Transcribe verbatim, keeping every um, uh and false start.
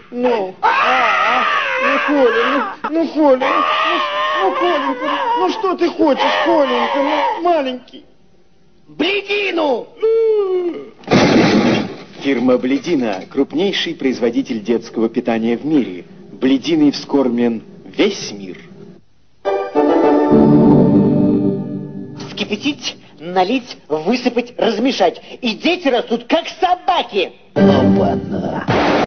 Ну, а, а, ну, Коля, ну, ну, Коля, ну, ну, Коленька, ну, что ты хочешь, Коленька, ну, маленький? Бледину! Фирма Бледина – крупнейший производитель детского питания в мире. Блединой вскормен весь мир. Вскипятить, налить, высыпать, размешать. И дети растут, как собаки. Опа-на!